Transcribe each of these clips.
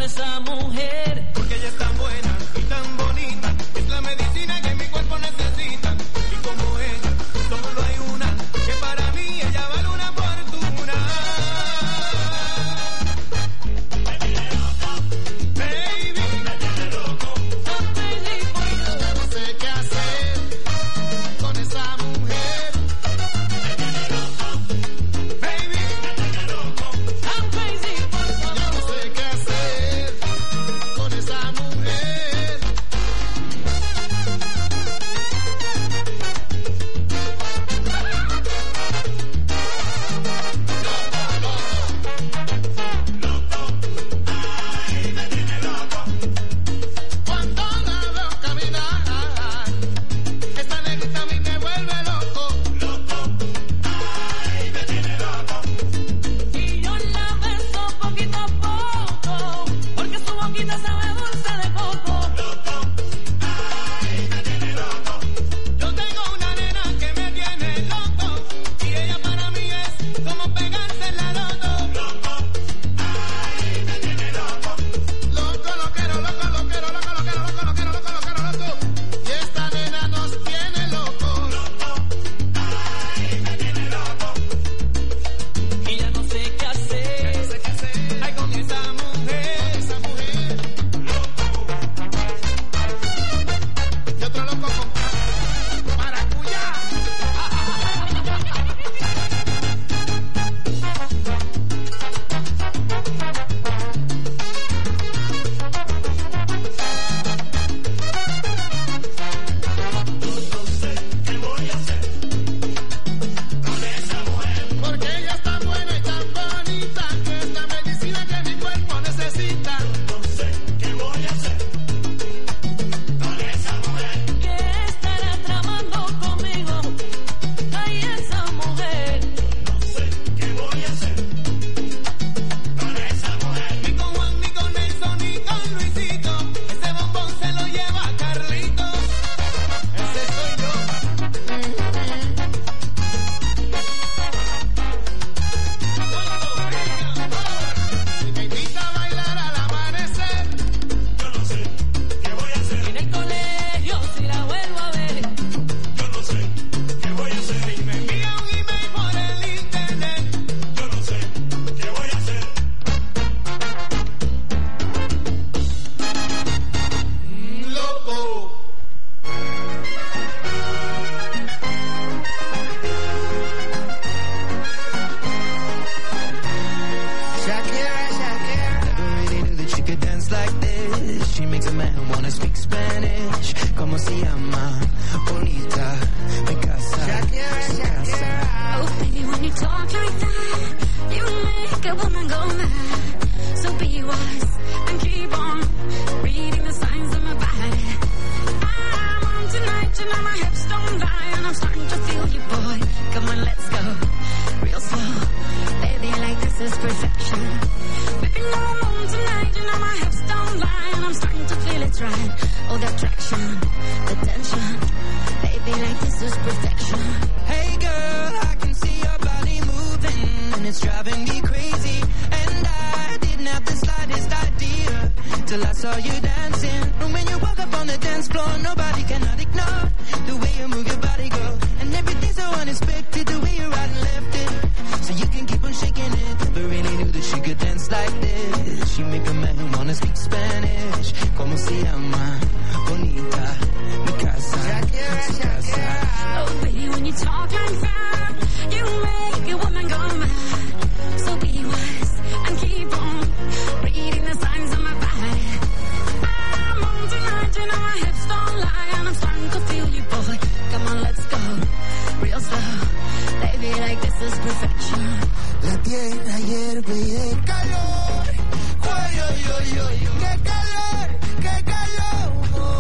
esa mujer. Porque ella es tan buena y tan bonita, es la medicina que mi cuerpo necesita. Y como ella, solo hay una, que para mí ella vale una fortuna. Me tiene loco, baby, me tiene loco. I'm crazy for you. Ya no sé qué hacer con esa mujer. Me tiene loco, Baby, me tiene loco. I'm crazy for you. ya no sé qué hacer con esa mujer. Cuando la veo caminar, esta negrita a mí me vuelve loco. Y yo la beso poquito a poco, porque su boquita sabe dulce de coco. Yo tengo una nena que me tiene loco, y ella para mí es como pegarse en la loto. Loco, lo quiero, loco, lo quiero, loco, lo quiero, loco, lo quiero, loco, lo quiero, loco. Y esta nena nos tiene locos. Y ya no sé qué hacer. No sé qué hacer. Ay, con esa mujer, esa mujer. Y otro loco con maracuyá. Porque ella es tan buena y tan bonita, que es la medicina que mi cuerpo necesita. ¿Qué estará tramando conmigo? Ay, esa mujer. Ni con Juan, ni con Nelson, ni con Luisito. Ese bombón se lo lleva Carlito. Ese soy yo. Si me invita a bailar al amanecer, En el colegio, si la vuelvo a ver. si me envía un email por el internet, loco. Shakira, Shakira. Never really knew that she could dance like this. She makes a man wanna speak Spanish. Como se llama? Bonita, me casa. Shakira, Shakira. Oh, baby, when you talk like that, you make a woman go mad. So be wise and keep on reading the signs of my body. I'm on tonight, you know my hips don't lie, and I'm starting to feel you, boy. Come on, let's go real slow. Baby, like this is perfection. Baby, no, I'm on tonight, you know my hips don't lie, and I'm starting to feel it's right. Oh, the attraction, the tension. Baby, like this is perfection. Hey girl, I can see your body moving, and it's driving me crazy. And I didn't have the slightest idea till I saw you dancing. And when you walk up on the dance floor, nobody cannot ignore the way you move your body, girl. And everything's so unexpected, the way you right and left it, so you can keep on shaking it. Never really knew that she could dance like this. She make a man wanna speak Spanish. Como se llama? Bonita, mi casa, su casa. Oh, baby, when you talk like that, you make a woman go mad. So be wise and keep on reading the signs of my body. I'm on tonight, you know my hips don't lie, and I'm starting to feel you, boy. Come on, let's go real slow. Baby, like this is perfection. La tierra hierve y el calor. Ay, ay, ay, ay, qué calor, qué calor.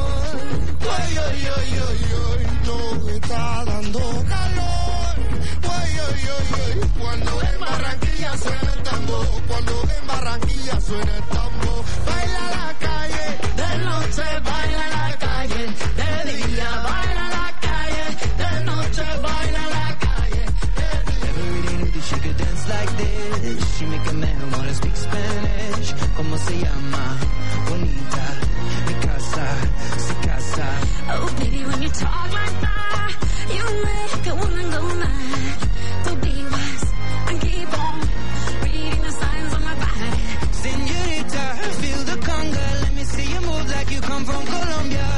Ay, ay, ay, ay, ay, no me está dando calor. Ay, ay, ay, ay, Cuando en Barranquilla suena el tambor, cuando en Barranquilla suena el tambor. Baila la calle, de noche baila la calle, de día baila la calle, de noche baila la calle. never really knew that she could dance like this. She make a man wanna speak Spanish. Como se llama? bonita, mi casa, si casa. Oh, baby, when you talk like that, you make a woman go mad. So be wise and keep on reading the signs on my body. Señorita, feel the conga. Let me see you move like you come from Colombia.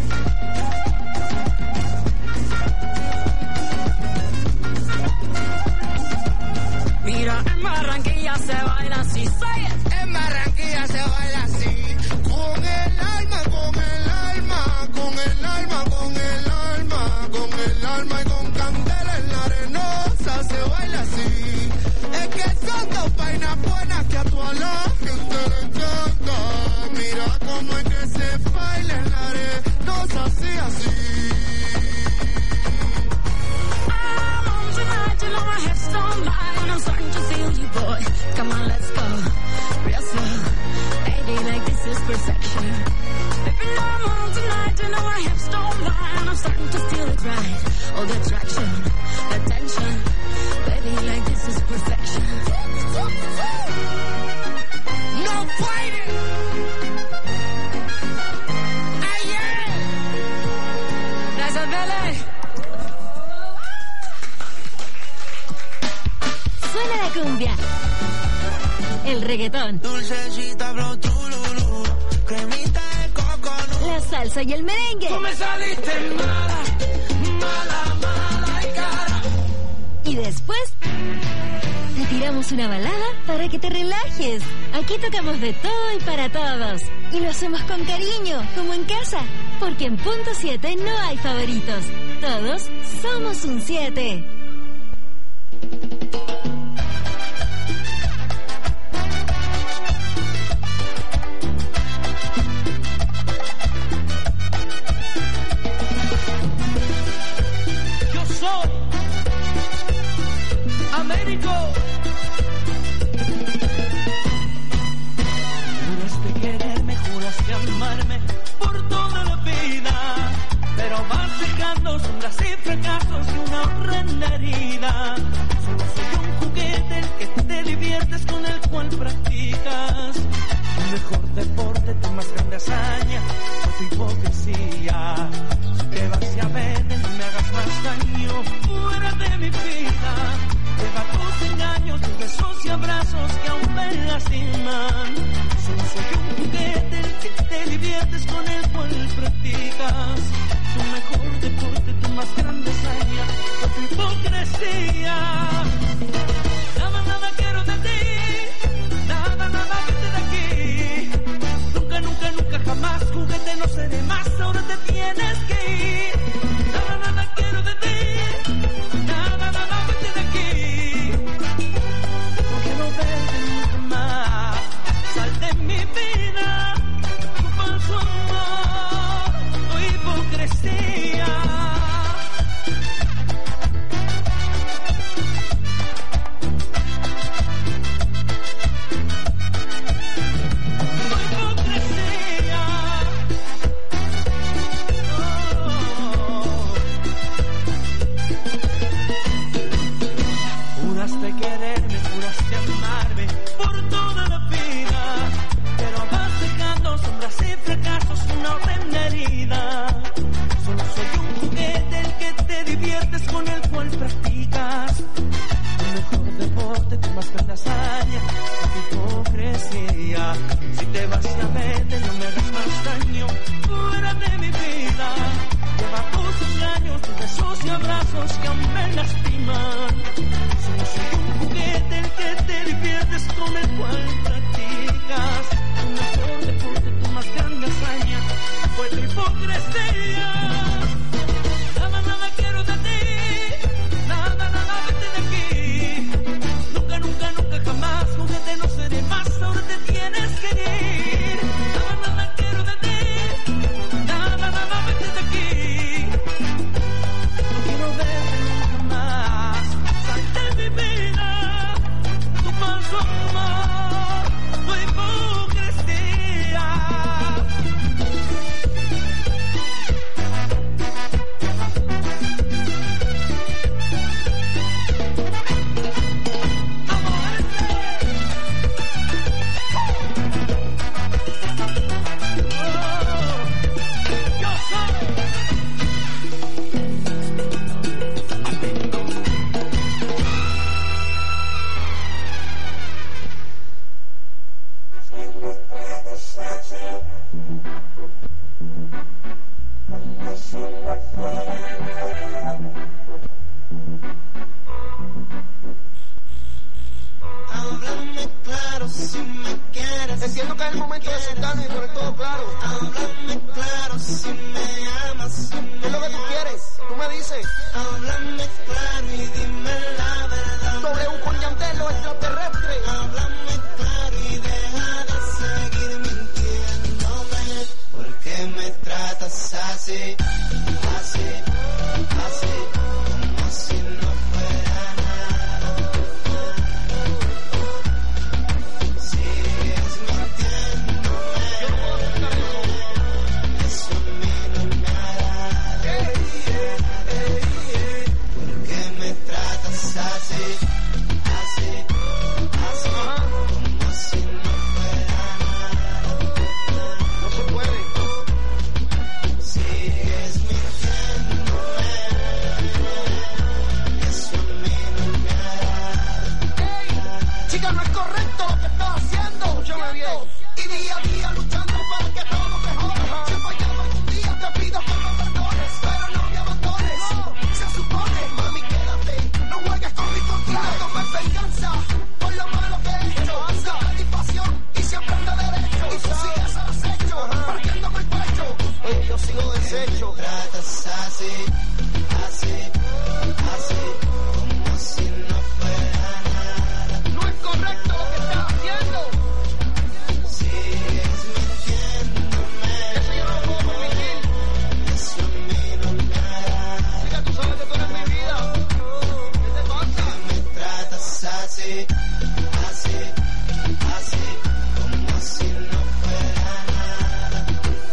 Mira, en Barranquilla se baila así, say it. En Barranquilla se baila así, con el alma, con el alma, con el alma, con el alma, con el alma y con candela en la arenosa se baila así. Es que son dos vainas buenas que a toda la gente le encanta. Mira cómo es que se baila en la arenosa así, así. I'm on tonight, you know my hips don't lie, and I'm starting to feel you, boy. Come on, let's go, real slow. Baby, like this is perfection. If you know I'm on tonight, you know my hips don't lie, and I'm starting to feel it right. All the attraction, the tension. Baby, like this is perfection. No fighting. Ayer. Gracias, Bele. Suena la cumbia, el reggaetón, Dulcecita, flow, tululú, cremita de coco. la salsa y el merengue. Tú me saliste mala, mala, mala y cara. Y después te tiramos una balada para que te relajes. Aquí tocamos de todo y para todos. Y lo hacemos con cariño, como en casa. Porque en Punto 7 no hay favoritos. Todos somos un 7. Yo soy Américo. Juraste quererme, juraste amarme por toda la vida, pero vas dejando sombras y fracasos y una horrenda herida. Solo soy un juguete el que te diviertes, con el cual practicas tu mejor deporte, tu más grande hazaña, tu hipocresía. Si te vas, ya vete, no me hagas más daño, fuera de mi vida. Lleva tus engaños, tus besos y abrazos que aún me lastiman. Solo soy un juguete el que te diviertes, con el cual practicas tu mejor deporte, tu más grande hazaña, tu hipocresía. Nada, nada quiero de ti, nada, nada vete de aquí. Nunca, nunca, nunca jamás, juguete no seré más, ahora te tienes que ir. Nada, nada quiero de ti, nada, nada vete de aquí. No quiero verte nunca más, sal de mi vida, tu falso amor, tu hipocresía. Juraste quererme, juraste amarme por toda la vida, pero vas dejando sombras y fracasos, una horrenda herida. Solo soy un juguete el que te diviertes, con el cual practicas tu mejor deporte, tu más grande hazaña, tu hipocresía. Si te vas, ya vete, no me hagas más daño, fuera de mi vida. Lleva tus engaños, tus besos y abrazos que aún me lastiman. Solo soy un juguete el que te diviertes, con el cual practicas tu mejor deporte, tu más grande hazaña, fue tu hipocresía. Nada, nada quiero de ti, nada, nada vete de aquí. Nunca, nunca, nunca jamás, juguete no seré más, ahora te tienes que ir. momento de sentarnos y poner todo claro. Háblame claro si me amas. ¿Qué es lo que tú quieres? Tú me dices. Háblame claro y dime la verdad. W con Yandel, los extraterrestres. Háblame claro y deja de seguir mintiéndome. ¿Por qué me tratas así? Así, así, como si no fuera nada. Sigues mintiéndome. Eso a mí no me agrada. ¿Por qué me tratas así? Así, así, como si no fuera nada. No se puede. Sigues mintiéndome. Eso a mí no me agrada. Chica, no es correcto lo que estás haciendo. Escúchame bien. Y día a día luchando para que todo mejore. Si he fallado algún día te pido que me perdones, pero no me abandones. Se supone, mami, quédate. No juegues con mi fortuna. Toma venganza por lo malo que he hecho. Satisfacción y siempre anda derecho. Y tú sigues al acecho, partiéndome el pecho. Oye, yo sigo deshecho. Tratas así, así, así, como si no fuera nada. No es correcto lo que estás haciendo. Sigues mintiéndome. Eso yo no lo puedo permitir. Eso a mí no me agrada. Chica, tú sabes que tú eres mi vida. ¿Qué te pasa? Me tratas así, así, así, como si no fuera nada.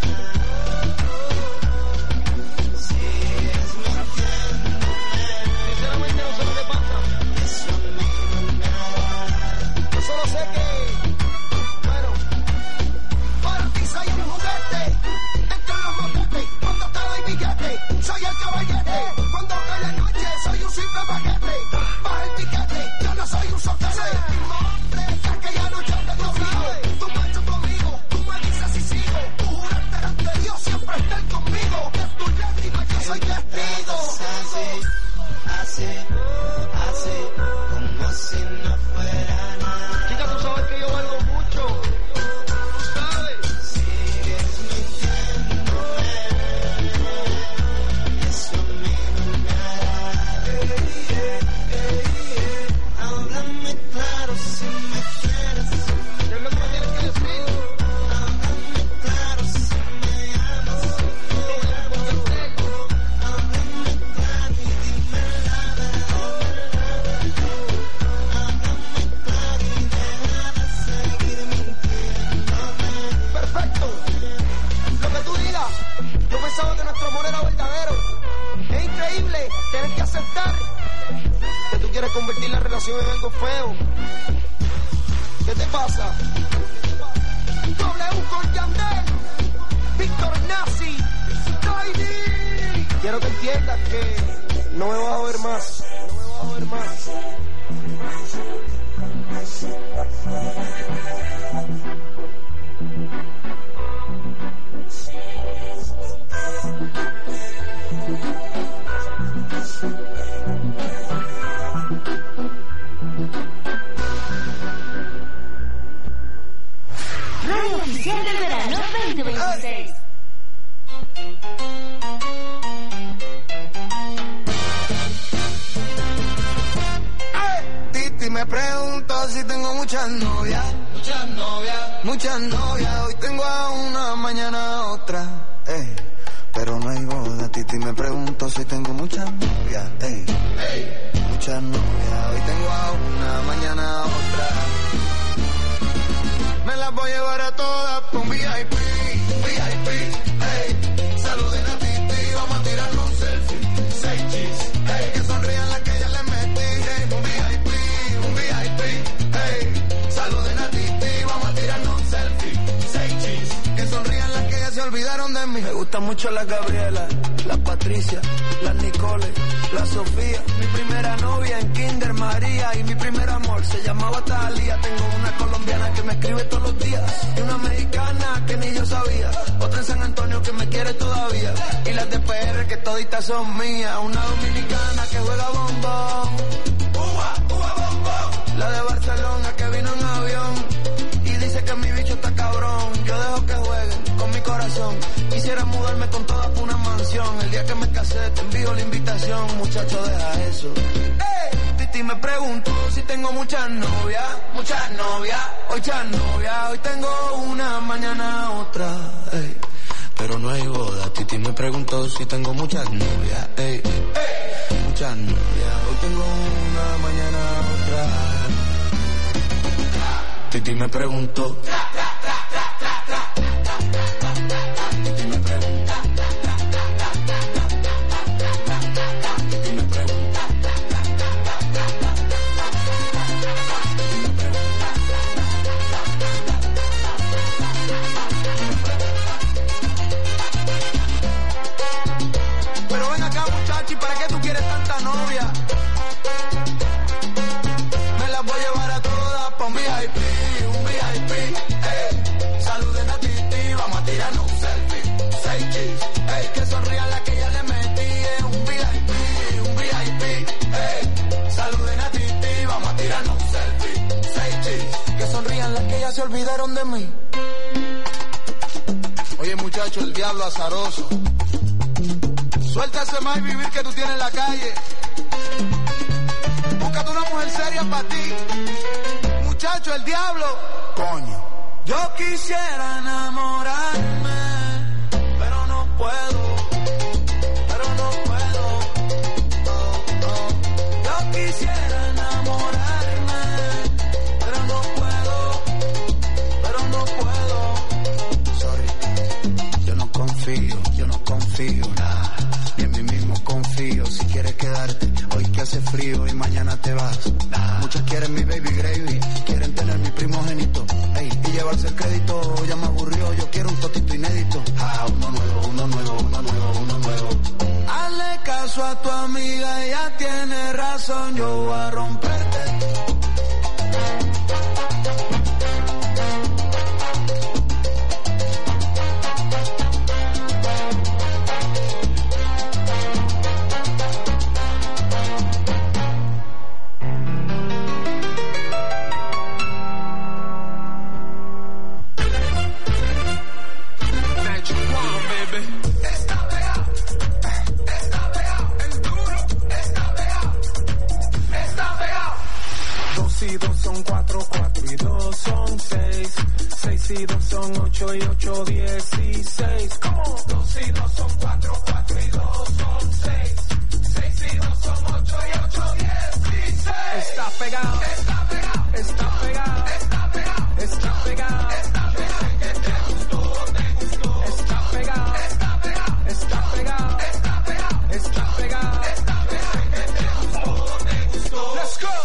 Sigues mintiéndome. Sinceramente no sé lo que pasa. Eso a mí no me agrada. Yo solo sé que, bueno, para ti soy un juguete. Entre los motetes, cuando te doy billete, soy el caballete. Cuando cae la noche, soy un simple paquete. Baja el piquete, yo no soy un soquete. Hombre, que ya no ande conmigo. Tú marchas conmigo, tú me dices si sigo. Tú juraste ante Dios siempre estar conmigo. De tus lágrimas yo soy testigo. Así, así, como si no fuera nada. Chica, tú sabes que yo valgo mucho. Tú sabes. Sigues mintiéndome. Eso a mí no me agrada. Háblame claro si me quieres. ¿Qué es lo que me tienes que decir? Háblame claro si me amas. Háblame claro y dime la verdad. Háblame claro y deja de seguir mintiéndome. Perfecto. Lo que tú digas. Yo pensaba que nuestro amor era verdadero. Es increíble tener que aceptar que tú quieres convertir la relación en algo feo. ¿Qué te pasa? W con Yandel, Víctor Nazi, Tiny. Quiero que entiendas que no me vas a ver más. No me vas a ver más. Radio Oficial del Verano 2026. Titi me pregunto si tengo muchas novias. Muchas novias. Hoy tengo a una, mañana a otra. Pero no hay boda. Titi me pregunto si tengo muchas novias. Muchas novias. Hoy tengo a una, mañana a otra. Me las voy a llevar a todas por un VIP, saluden a Titi, vamos a tirarnos un selfie. 6 cheese, que sonrían las que ya les metí. Un VIP, saluden a Titi, vamos a tirarnos un selfie. 6 cheese, que sonrían las que ya se olvidaron de mí. Me gustan mucho las Gabriela, las Patricia, las Nicole, la Sofía. Mi primera novia en Kinder María y mi primer amor se llamaba Talía. Tengo una colombiana que me escribe todos los días y una mexicana que ni yo sabía. Otra en San Antonio que me quiere todavía y las de PR que toditas son mías. Una dominicana que juega bombón, bombón. La de Barcelona que vino en avión y dice que mi bicho está cabrón. día que me casé te envío la invitación, muchacho, deja eso. Titi me preguntó si tengo muchas novias, hoy ya novia, hoy tengo una, mañana otra, ey. Pero no hay boda. Titi me preguntó si tengo muchas novias, ey. Muchas novias, hoy tengo una, mañana otra. Titi me preguntó. Se olvidaron de mí. Oye, muchacho, el diablo azaroso. Suelta ese más vivir que tú tienes en la calle. Búscate una mujer seria para ti. Muchacho, el diablo. Coño. Yo quisiera enamorarme, pero no puedo. Yo quisiera enamorarme, pero no puedo. Yo no confío, nada, ni en mí mismo confío. Si quieres quedarte, hoy que hace frío y mañana te vas. Muchos quieren mi baby gravy, quieren tener mi primogénito, ey, y llevarse el crédito. Ya me aburrió, yo quiero un totito inédito. Uno nuevo. Hazle caso a tu amiga, ella tiene razón, yo voy a romperte. Son 4, 4 y 2 son 6. 6 y 2 son 8 y 8, 16. ¿Cómo? 2 y 2 son 4, 4 y 2 son 6. 6 y 2 son 8 y 8, 16. Está pegado, está pegado, está pegado, está pegado, está pegado. Que te gustó, te gustó. Está pegado, está pegado, está pegado, está pegado, está pegado. Que te gustó, te gustó. Let's go.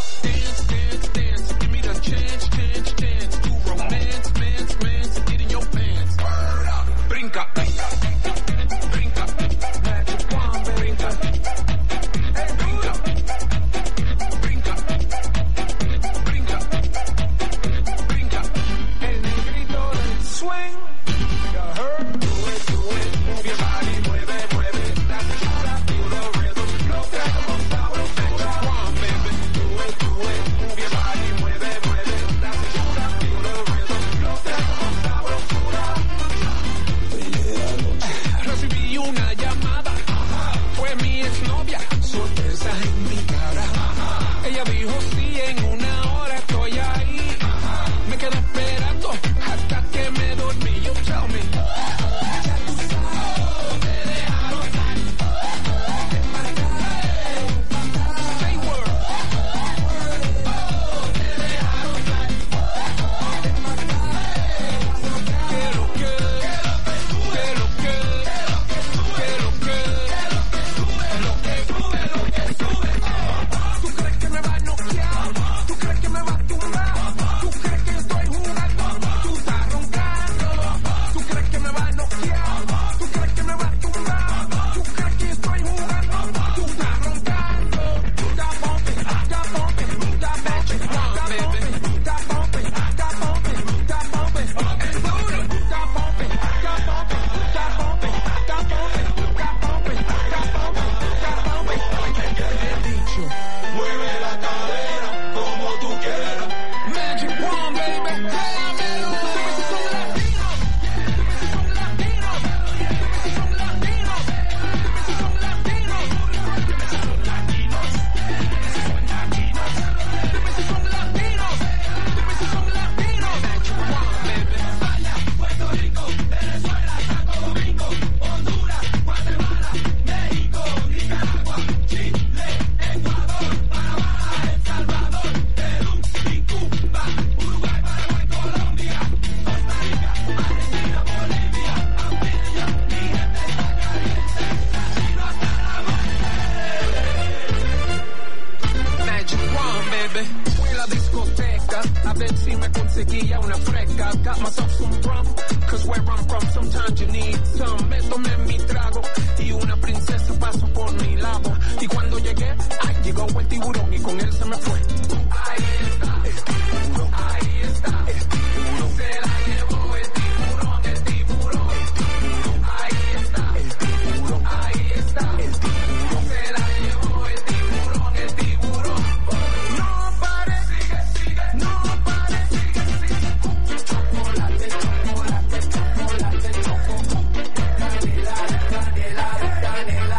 chiquilla, una fresca. Got myself some rum, cause where I'm from, sometimes you need some. Me tomé mi trago y una princesa pasó por mi lado. Y cuando llegué, ay, llegó el tiburón y con él se me fue. Ahí está, el tiburón. Ahí está, el tiburón. Se la llevó el tiburón, el tiburón. El tiburón. Ahí está, el tiburón. Ahí está, el tiburón. Se la llevó el tiburón, el tiburón. No pare, sigue, sigue. No pare, sigue, sigue. Chocolate, chocolate, chocolate, chocolate. Canela, canela, canela.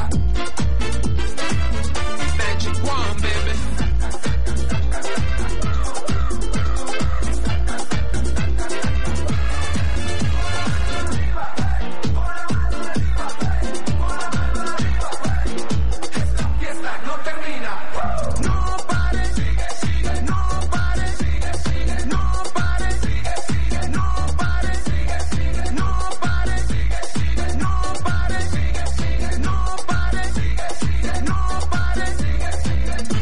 Magic wand, baby. Esta fiesta no termina. No pare, sigue, sigue. No pare, sigue, sigue. No pare, sigue, sigue. No pare, sigue, sigue. No pare, sigue, sigue. No pare, sigue, sigue. No pare, sigue, sigue. No pare, sigue, sigue.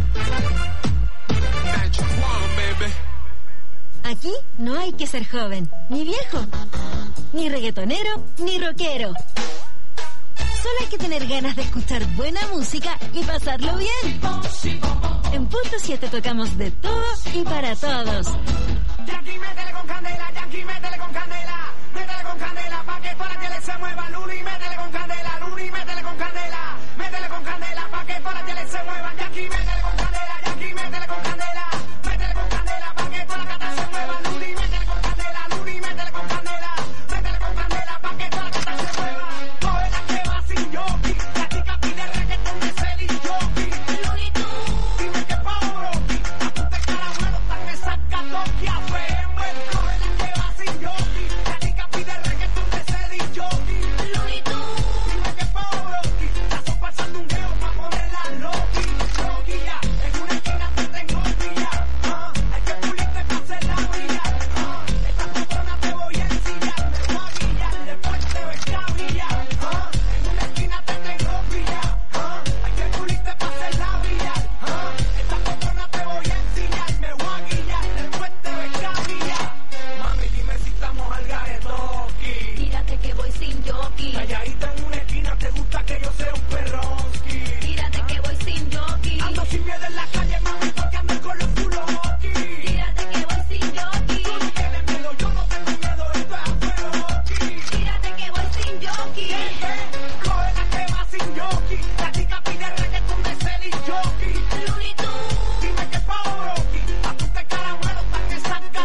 Magic wand, baby. Aquí no hay que ser joven, ni viejo, ni reggaetonero, ni rockero. Solo hay que tener ganas de escuchar buena música y pasarlo bien. En Punto 7 tocamos de todo y para todos. Yankee, métele con candela, Yankee, métele con candela, métele con candela, pa' que toda la tele se mueva, Luni, métele con candela, Luni, métele con candela, pa' que toda la tele se mueva, Yankee, métele con candela, Yankee, métele con candela, pa' que toda la cata se mueva, Luni, métele con candela, Luni, métele con candela, pa' que toda la cata se mueva, coge la que va sin jockey, la chica pide reggaetón de Celine Jockey, Luni tú, dime qué pavo, a tu te caramelo tan esas que hace.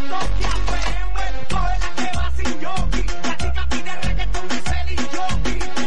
Coge la que va sin jockey, la chica pide reggaetón de Celine Jockey.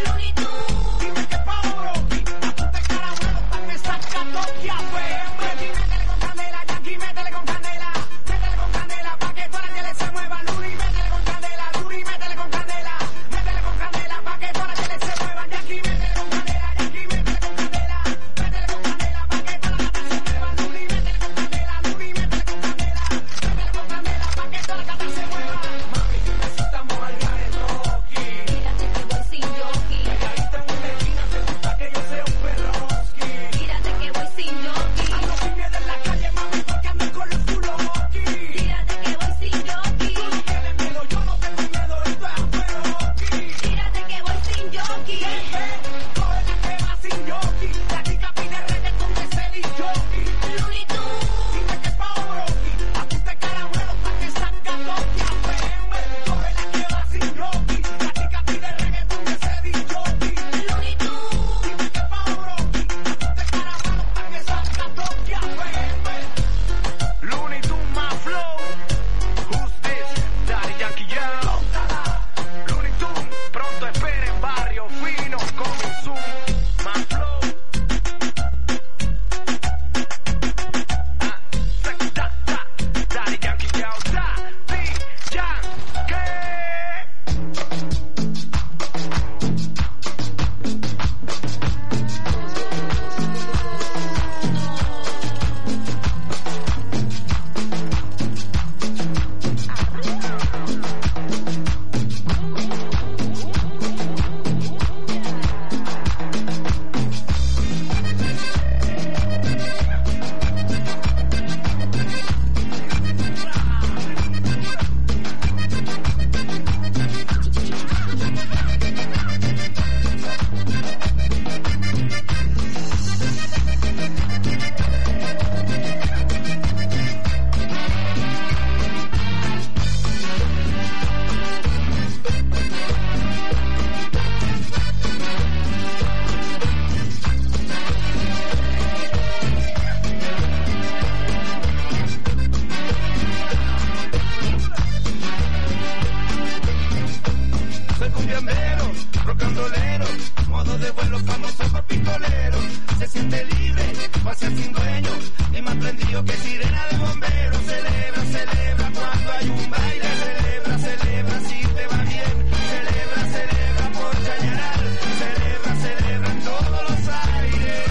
cumbiambero, rock and rollero, modo de vuelo famoso por pistolero. Se siente libre, pasea sin dueño, y más prendido que sirena de bombero. Celebra, celebra cuando hay un baile. Celebra, celebra si te va bien. Celebra, celebra por Chañaral. Celebra, celebra en todos los aires.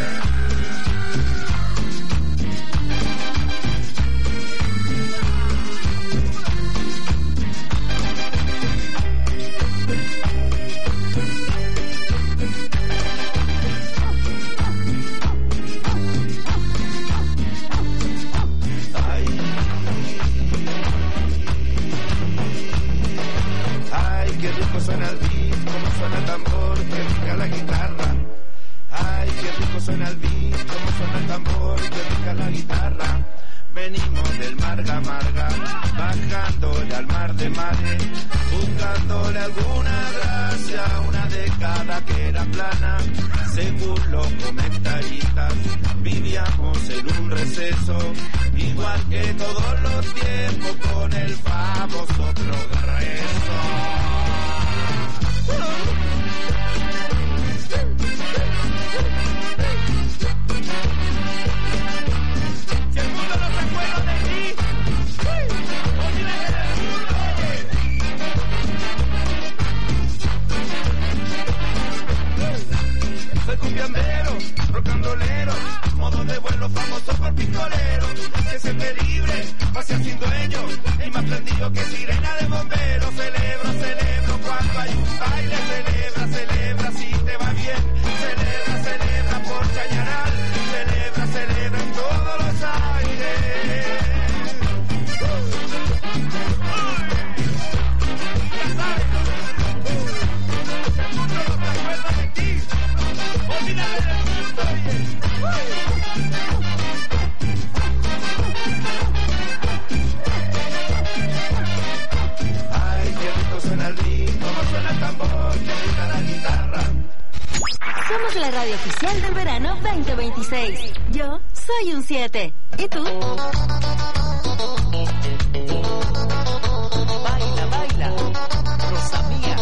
Suena el beat, como suena el tambor, que rica la guitarra. Ay, qué rico suena el beat, como suena el tambor, que rica la guitarra. Venimos del Marga Marga, bajándole al mar de mares, buscándole alguna gracia, una década que era plana. Según los comentaristas, vivíamos en un receso, igual que todos los tiempos, con el famoso progreso. Si el mundo no se acuerda de ti, olvídate del mundo. Soy cumbiambero, rock and rollero, modo de vuelo famoso por pistolero. Se siente libre, pasea sin dueño, y más prendido que sirena de bombero. Celebro, celebro cuando hay un baile. Celebra, celebra si te va bien. Celebra, celebra por Chañaral. Celebra, celebra en todos los aires. Ya sabes, si el mundo no se acuerda de ti, olvídate del mundo. Suena el beat, como suena el tambor, que rica la guitarra. Somos la radio oficial del verano 2026. Yo soy un 7. ¿Y tú? Baila, baila, Rosa mía.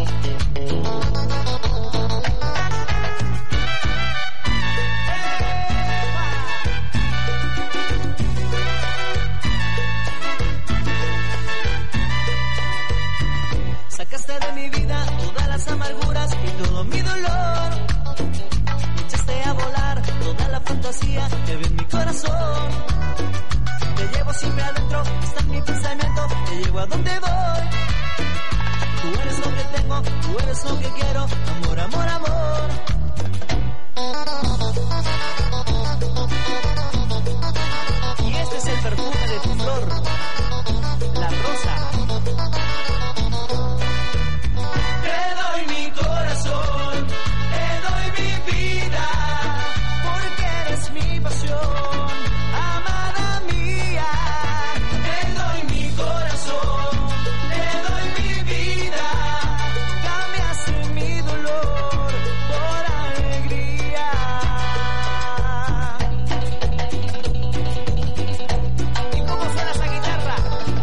Sacaste de mi vida todas las amarguras y todo mi dolor. Me echaste a volar toda la fantasía que había en mi corazón. Te llevo siempre adentro, está en mi pensamiento, te llevo a donde voy. Tú eres lo que tengo, tú eres lo que quiero, amor, amor, amor. Y este es el perfume de tu flor, la rosa. Te doy mi corazón, te doy mi vida, porque eres mi pasión, amada mía. Te doy mi corazón, te doy mi vida, cambiaste mi dolor por alegría. ¿Y cómo suena esa guitarra?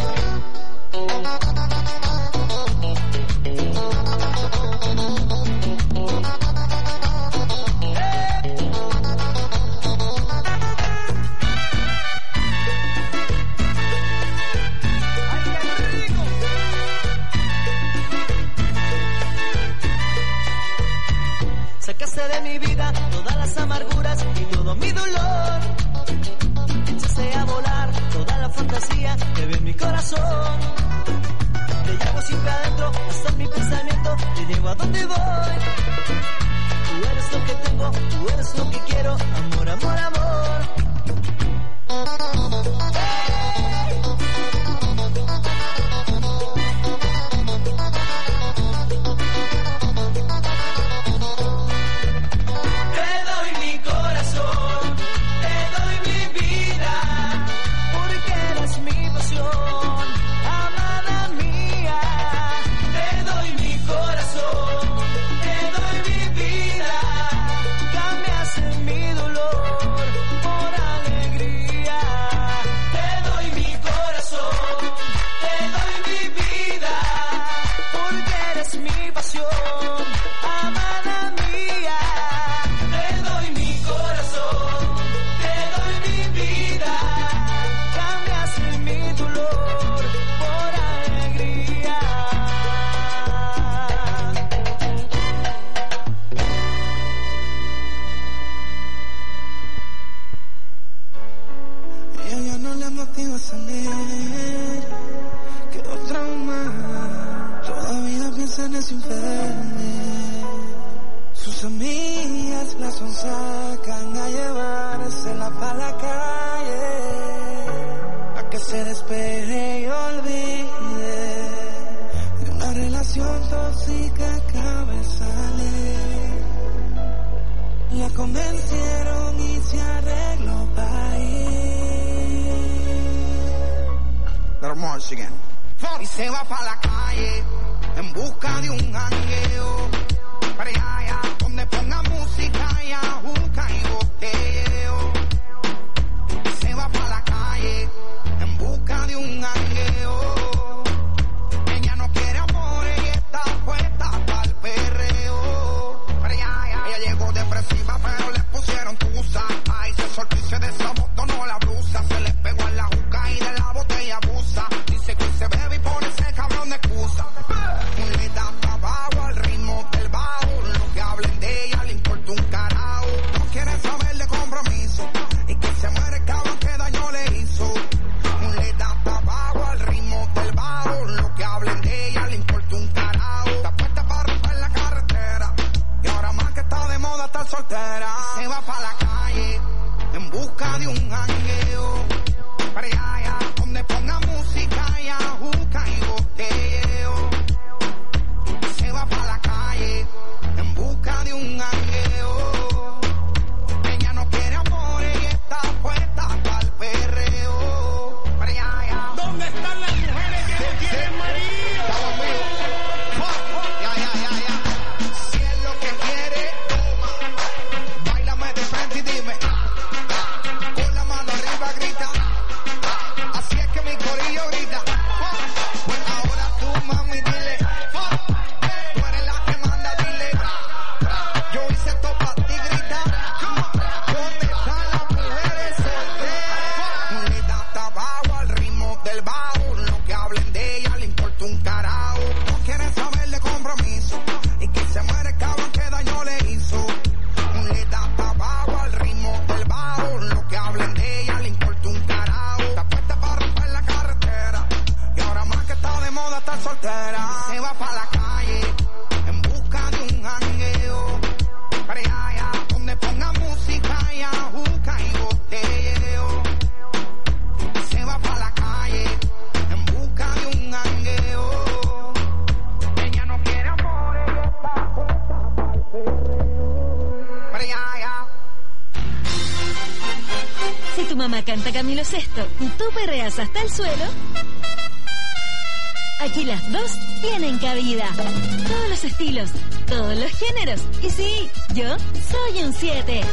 Sacaste de mi vida todas las amarguras y todo mi dolor. Echaste a volar toda la fantasía que ve en mi corazón. Te llevo siempre adentro, hasta en mi pensamiento, te llevo a donde voy. Tú eres lo que tengo, tú eres lo que quiero, amor, amor, amor. Te doy mi corazón, te doy mi vida, porque eres mi pasión, amada mía. Te doy mi corazón, te doy mi vida, cambiaste mi dolor es infeliz. Sus amigas la sonsacan a llevársela pa' la calle, a que se despeje y olvide de una relación tóxica que acaba de salir. La convencieron y se arregló pa' ir. Pero more again. Y se va pa' la calle en busca de un jangueo, pero allá donde ponga música y ajuca y botelleo. Y se va pa' la calle en busca de un jangueo. Ella no quiere amores y está puesta pa'l perreo, pero ella llegó depresiva pero le pusieron tusa. Ay, se soltó y se desabotonó la blusa, se le pegó en la juca y de la botella abusa. Dice que se bebe y pone ese cabrón de excusa. Le da pa' abajo al ritmo del bajo, lo que hablen de ella le importa un carajo. No quiere saber de compromiso y que se muere el cabrón que daño le hizo. Le da pa' abajo al ritmo del bajo, lo que hablen de ella le importa un carajo. Está puesta para romper la carretera y ahora más que está de moda estar soltera. Se va pa' la calle en busca de un jangueo, pero allá donde ponga música y ajuca y botelleo. Se va pa' la calle en busca de un jangueo. Ella no quiere amores y está puesta pa'l perreo, pero allá. ¿Dónde están las mujeres que no quieren marido? Ya. Si es lo que quiere, toma. Báilame de frente y dime. Con la mano arriba grita. Así es que mi corillo grita. Pues ahora tú, mami, dile. Tú eres la que manda, dile. Yo hice esto pa' ti, grita. ¿Dónde están las mujeres solteras? Le da tabaco al ritmo del bajo, lo que hablen de ella le importa un carajo. No quieren saber de compromiso y que se muere el cabrón que daño le hizo. Le da tabaco al ritmo del bajo, lo que hablen de ella le importa un carajo. Está puesta para romper la carretera y ahora más que está de moda estar soltera. Se va pa' la calle en busca de un jangueo, pero allá donde ponga música y ajuca y botelleo. Se va pa' la calle en busca de un jangueo. Ella no quiere amores y está puesta pa'l perreo, pero allá. Si tu mamá canta Camilo Sesto y tú perreas hasta el suelo, aquí las dos tienen cabida. Todos los estilos, todos los géneros. Y sí, yo soy un 7.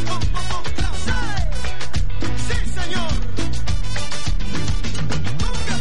Sí, señor.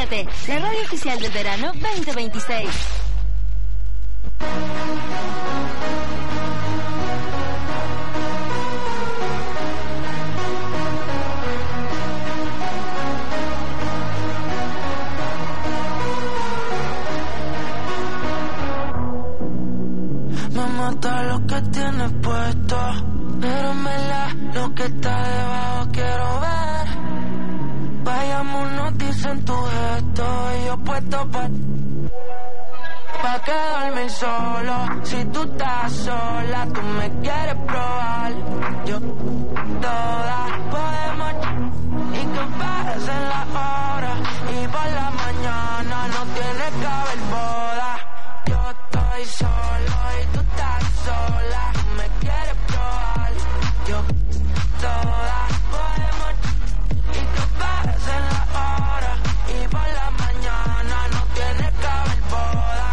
97, la radio oficial del verano 2026. Me mata lo que tienes puesto, pero en verdad lo que está debajo quiero ver. Vayámonos, dicen tu gesto, y yo puesto pa' quedarme solo. Si tú estás sola, tú me quieres probar. Yo, todas podemos, y que pasen las horas, y por la mañana no tiene que haber boda. Yo estoy solo y tú estás sola, tú me quieres probar. Yo, todas podemos, y que pasen las horas, y por la mañana no tiene que haber boda.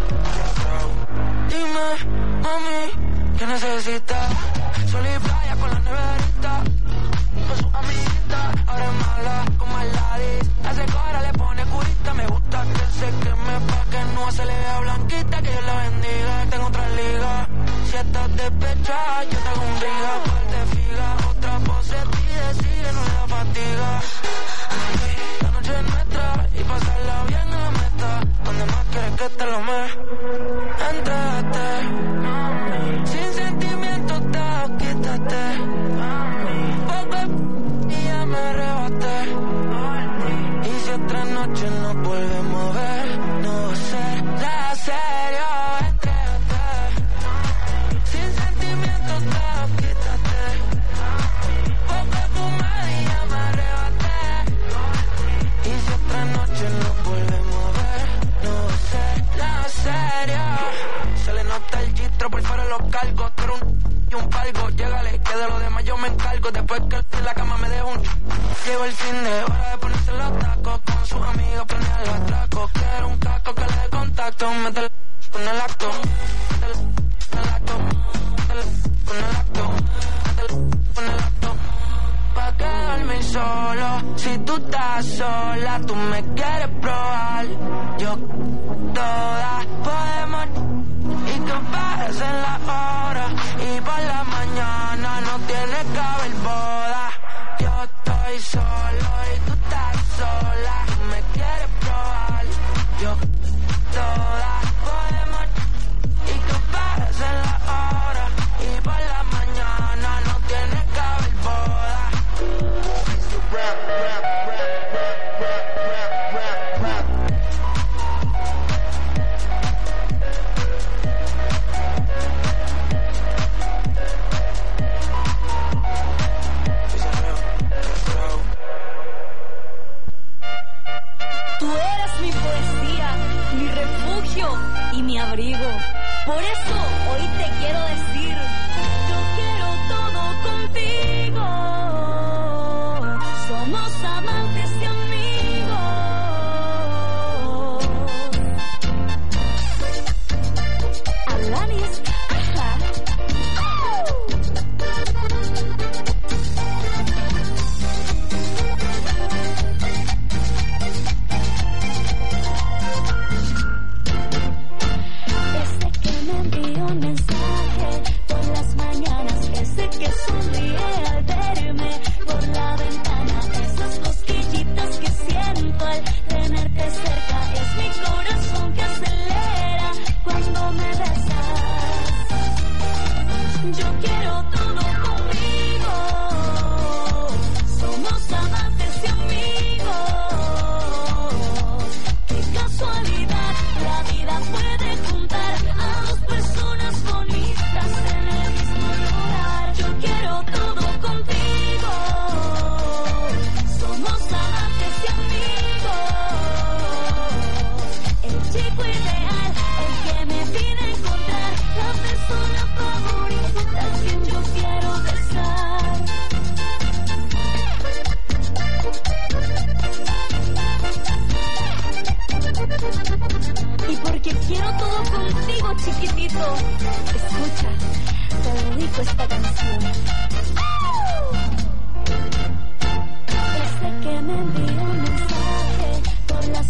Dime, mami, ¿qué necesitas? Sol y playa con la neverita, con su amiguita, ahora es mala como el Ladis. Hace cara, le pone curita, me gusta que se queme pa' que no se le vea blanquita, que Dios la bendiga, tengo otra liga. Si estás despechada, yo te hago un briga, par de figa, otra pose decide, no le da fatiga. La noche es nuestra, y pasarla bien en la meta, donde más quieres que te lo me. Entrate, sin sentimientos te quítate, poco y ya me arrebaté. Y si otra noche nos volvemos a ver, no va a ser la serio. Entrate, sin sentimientos te quítate, poco fumar y ya me arrebaté. Y si otra noche nos volvemos a ver, no va a ser la serio. Se le nota el gistro, por fuera los cargos, tú eres y un palgo, llégale, que de lo demás yo me encargo. Después que en la cama me dejo un llevo el fin de hora de ponerse los tacos, con sus amigos planear el atraco. Quiero un casco que le dé contacto, métele con el acto, métele con el acto, métele con el acto, métele con el acto. Pa' quedarme solo, si tú estás sola, tú me quieres probar. Yo, todas podemos, y que pasen las horas, y por la mañana no tiene que haber boda. Yo estoy solo y tú estás sola, tú me quieres probar. Yo, todas podemos, y que pasen las horas, y por la mañana no tiene que haber boda. Tú eres mi poesía, mi refugio y mi abrigo. Por eso hoy te quiero decir, yo quiero todo contigo. Somos amantes y amigos. Alanis, ajá. Ese que me envió un mensaje por las mañanas, ese que sonríe al verme por la ventana, esas cosquillitas que siento al tenerte cerca, es mi corazón que acelera cuando me besas. Yo quiero todo conmigo, somos amantes y amigos. Qué casualidad, la vida puede juntar a dos personas bonitas en el mismo lugar. Yo quiero todo contigo, somos amantes y amigos. El chico ideal, el que me vine a encontrar, la persona favorita que yo quiero besar. Y porque quiero todo contigo, chiquitito, escucha, te dedico esta canción. Ese que me envió un mensaje por las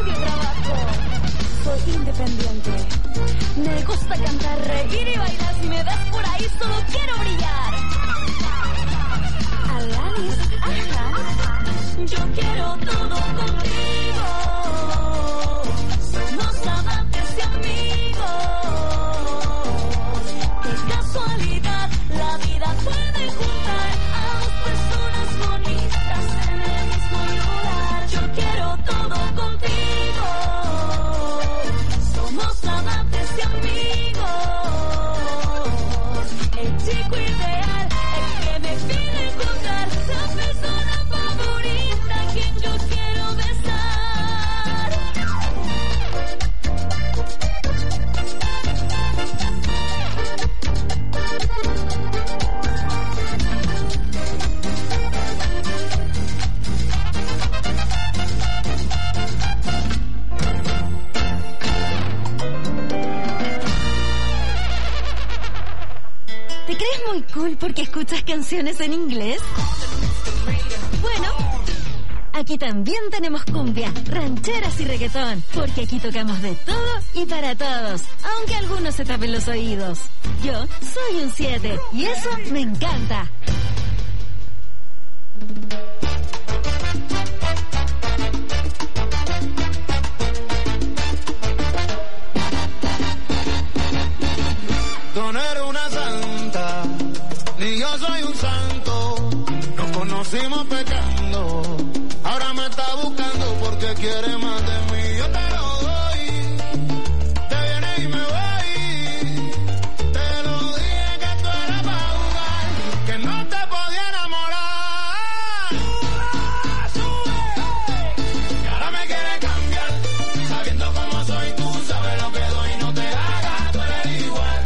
estudio y trabajo. Soy independiente. Me gusta cantar, reír y bailar. Si me ves por ahí, solo quiero brillar. Alanis, ajá. Yo quiero todo contigo. Somos amantes y amigos. Qué casualidad, la vida puede juntar a dos personas bonitas en el mismo lugar. Yo quiero todo contigo. Somos amantes y amigos. El chico ideal, el que me pide encontrar la persona favorita, quien yo quiero besar. ¿Te crees muy cool porque escuchas canciones en inglés? Bueno, aquí también tenemos cumbia, rancheras y reggaetón, porque aquí tocamos de todo y para todos, aunque algunos se tapen los oídos. Yo soy un 7 y eso me encanta. Tú no eres una santa, ni yo soy un santo. Nos conocimos pecando, ahora me está buscando porque quiere más de mí. Yo te lo doy, te vienes y me voy. Te lo dije que tú eras para jugar, que no te podía enamorar. Sube, y ahora me quiere cambiar, sabiendo cómo soy. Tú sabes lo que doy, no te hagas, tú eres igual.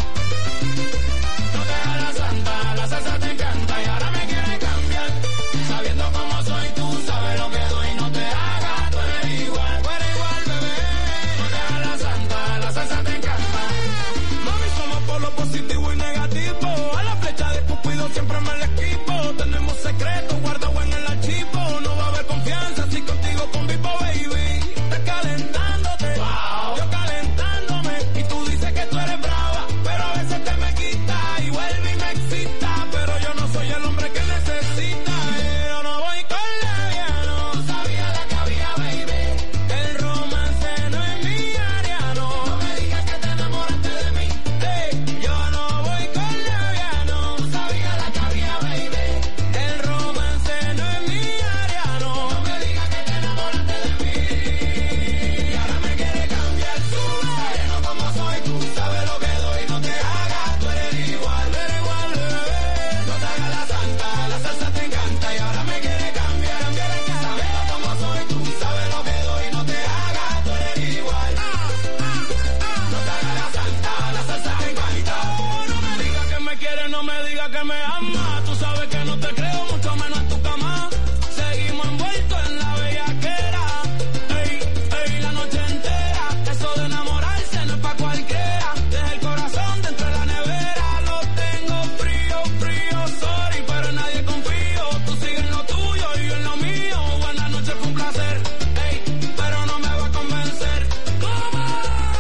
La salsa te encanta y ahora me quiere cambiar. Sabiendo cómo soy, tú sabes lo que doy. No te hagas, tú eres igual, bebé. No te hagas la santa, la salsa te encanta. Mami, somos por lo positivo y negativo. A la flecha de Cupido siempre me la equipo. Tenemos secretos guardados en el archivo. No va a haber confianza si contigo convivo, baby. Estás calentándote, wow. Yo calentándome. Y tú dices que tú eres brava, pero a veces te me quita y vuelve y me excita, pero yo no soy el hombre que necesita. Yo no voy con leviano, tú sabías la que había, baby. El romance no es mi área, no. No me digas que te enamoraste de mí. Hey, yo no voy con leviano, tú sabías la que había, baby. El romance no es mi área, no. No me digas que te enamoraste de mí. Y ahora me quiere cambiar, sube. Sabiendo cómo soy, tú sabes lo que doy. No te hagas, tú eres igual, bebé. No te hagas la santa, la salsa te encanta y ahora me quiere cambiar. Sabiendo cómo soy, tú sabes lo que doy. No te hagas, tú eres igual. No te hagas la santa, la salsa te encanta. No me digas que me quieres, no me digas que me amas. Tú sabes que no te creo, mucho menos en tu cama. Seguimos envueltos en la bellaquera. Ey, la noche entera. Eso de enamorarse no es pa' cualquiera. Deja el corazón dentro de la nevera. Lo tengo frío, sorry, pero en nadie confío. Tú sigues en lo tuyo y yo en lo mío. Buenas noches, fue un placer. Ey, pero no me va a convencer. ¿Cómo?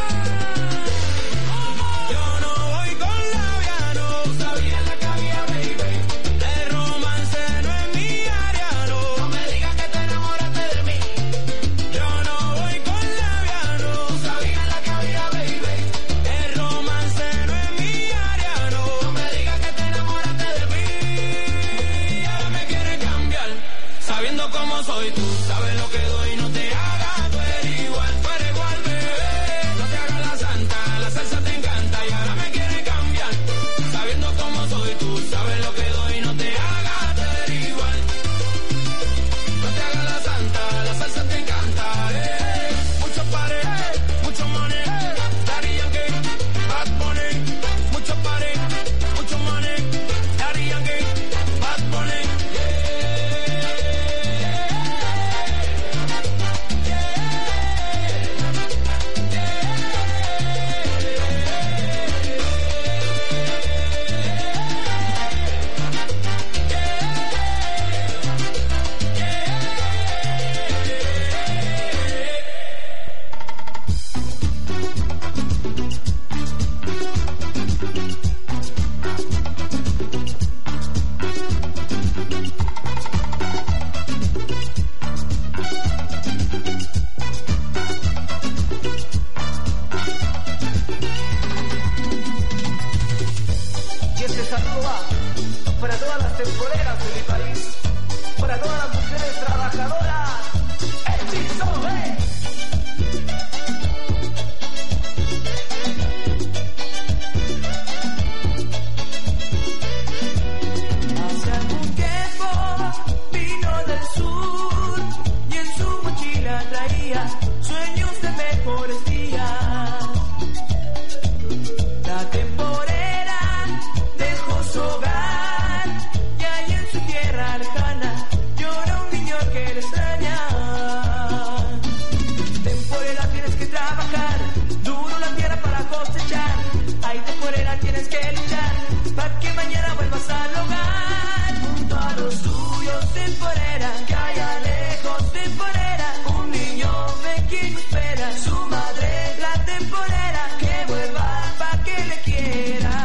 Yo no voy con labiano. Tú sabías la que había, baby. tienes que trabajar, duro la tierra para cosechar. Hay temporera, tienes que luchar, para que mañana vuelvas al hogar. Junto a los tuyos, temporera, que allá lejos, temporera. Un niño pequeño espera, su madre, la temporera, que vuelva para que le quiera.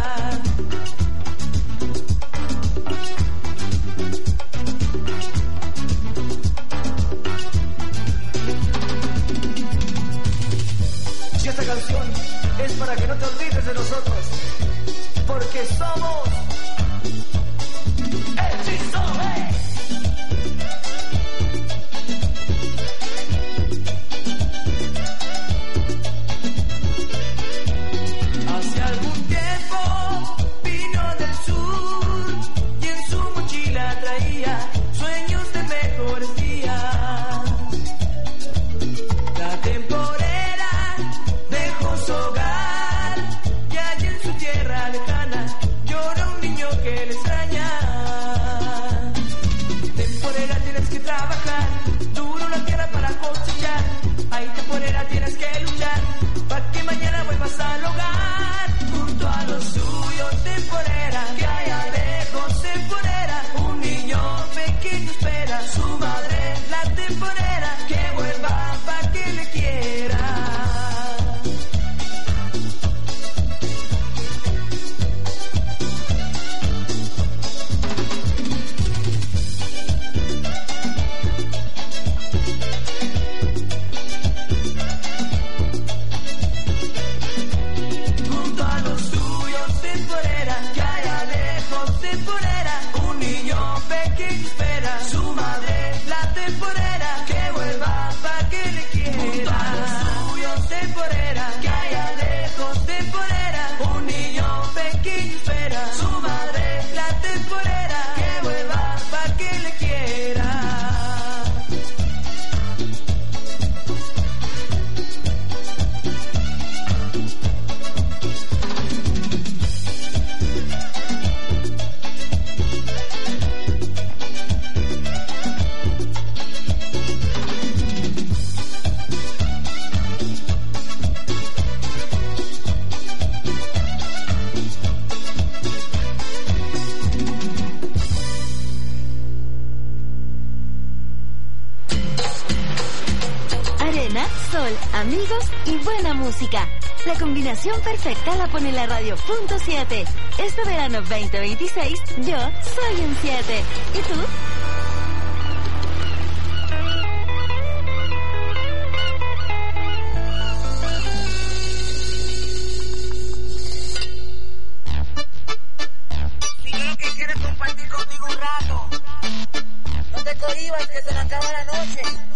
Y esta canción es para que no te olvides de nosotros, porque somos Hechizo, Hace algún tiempo vino del sur y en su mochila traía sueños de mejores días. La temporera dejó su hogar y allí en su tierra lejana llora un niño que le extraña. Temporera, tienes que trabajar, duro la tierra para cosechar. Ay, temporera, tienes que luchar, para que mañana vuelvas al hogar. Junto a los suyos, temporera, que allá lejos, temporera. Un niño pequeño espera, su madre, la temporera, que vuelva para que le quiera. Junto a los suyos, temporera, que allá lejos, temporera. Un niño pequeño espera, su madre, la temporera, que vuelva para que le quiera. Junto a los suyos, temporera, que allá lejos, temporera. Un niño pequeño espera, su madre, la temporera, que vuelva para que le quiera. Arena, sol, amigos y buena música. La combinación perfecta la pone la radio Punto 7. Este verano 2026, yo soy un 7. ¿Y tú? Si es que quieres compartir conmigo un rato, no te cohibas que se le acaba la noche.